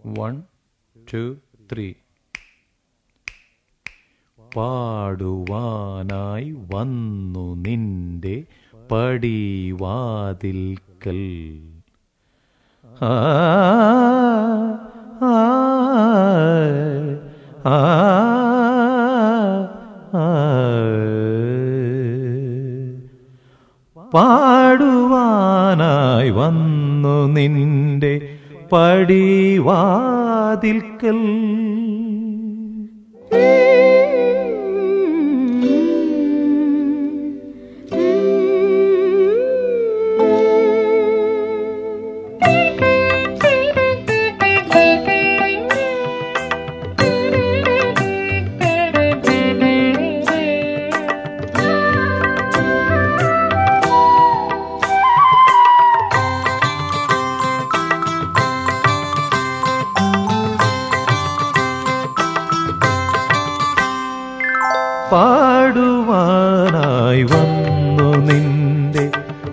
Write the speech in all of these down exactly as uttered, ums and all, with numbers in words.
One two three. പാടുവാനായി വന്നു നിന്റെ പടിവാതിൽക്കൽ. ആ ആ ആ പാടുവാനായി വന്നു നിന്റെ പടിവാതിൽക്കൽ. പാടുവാനായി വന്നു നിന്റെ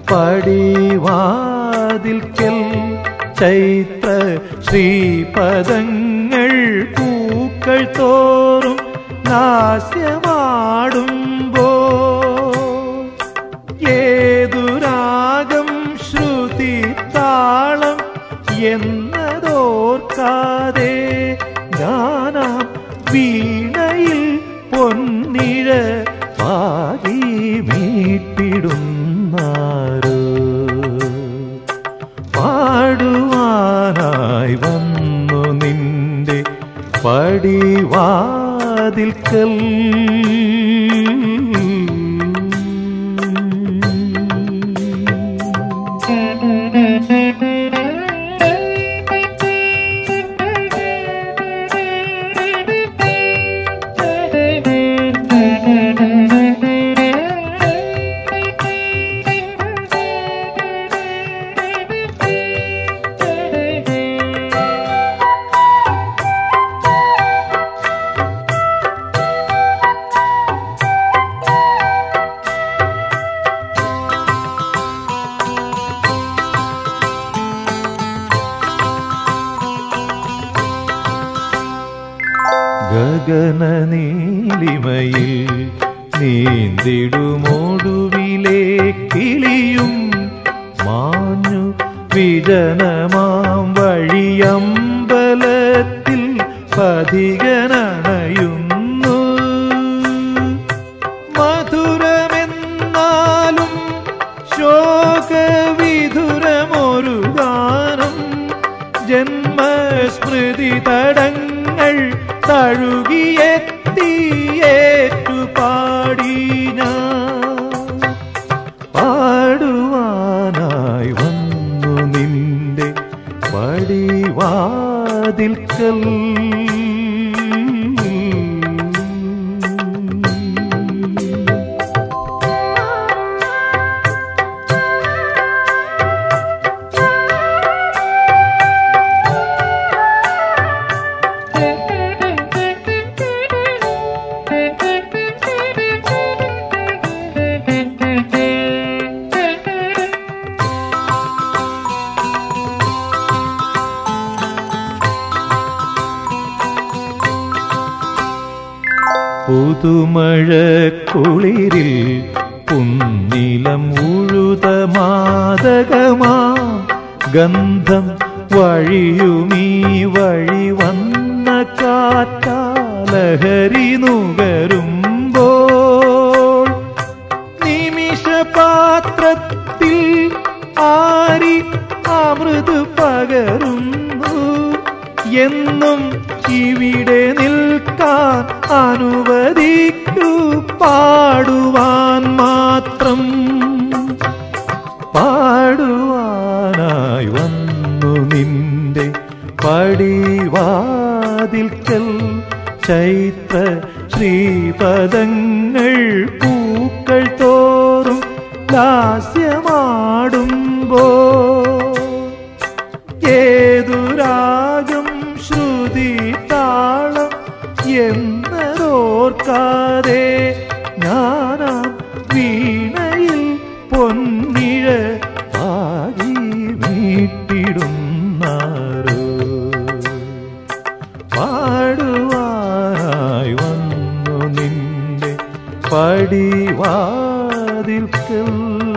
പടിവാതിൽക്കൽ. ചൈത്ര ശ്രീപദങ്ങൾ പൂക്കൾ തോറും ലാസ്യമാടുമ്പോൾ ഏതു രാഗം ശ്രുതി താളം എന്നതോർക്കാതെ ഞാനാം വീണയിൽ പൊന്നിഴ പാടി മീട്ടിടുന്നാരോ. പാടുവാനായി വന്നു നിന്റെ പടിവാതിൽക്കൽ. ഗഗന നീലിമയിൽ നീന്തിടുമോടുവിലെ കിളിയും മാഞ്ഞു വിജനമാം വഴിയമ്പലത്തിൽ പതികനണയുന്നു. മധുരമെന്നാലും ശോകവിധുരമൊരു ഗാനം ജന്മസ്മൃതി തടങ്ങൾ തഴുകിയെത്തിയേറ്റുപാടി ഞാൻ. പാടുവാനായി വന്നു നിന്റെ പടിവാതിൽക്കൽ. പുതുമഴക്കുളിരിൽ പുന്നിലം ഉഴുത മാദകമാം ഗന്ധം വഴിയുമീ വഴി വന്ന കാറ്റാലഹരി നുകരുമ്പോൾ നിമിഷപാത്രത്തിൽ ആരി അമൃത് പകരുന്നു. എന്നും ഇവിടെ നിൽക്കാൻ അനുവദിക്കൂ പാടുവാൻ മാത്രം. പാടുവാനായി വന്നു നിന്റെ പടിവാതിൽക്കൽ. ചൈത്ര ശ്രീപദങ്ങൾ പൂക്കൾ തോറും ലാസ്യമാടുമ്പോൾ ഏതു രാഗം ശ്രുതി താളം എന്നതോർക്കാതെ ഞാനാം വീണയിൽ പൊന്നിഴ പാടി മീട്ടിടുന്നാരോ. പടിവാതിൽക്കൽ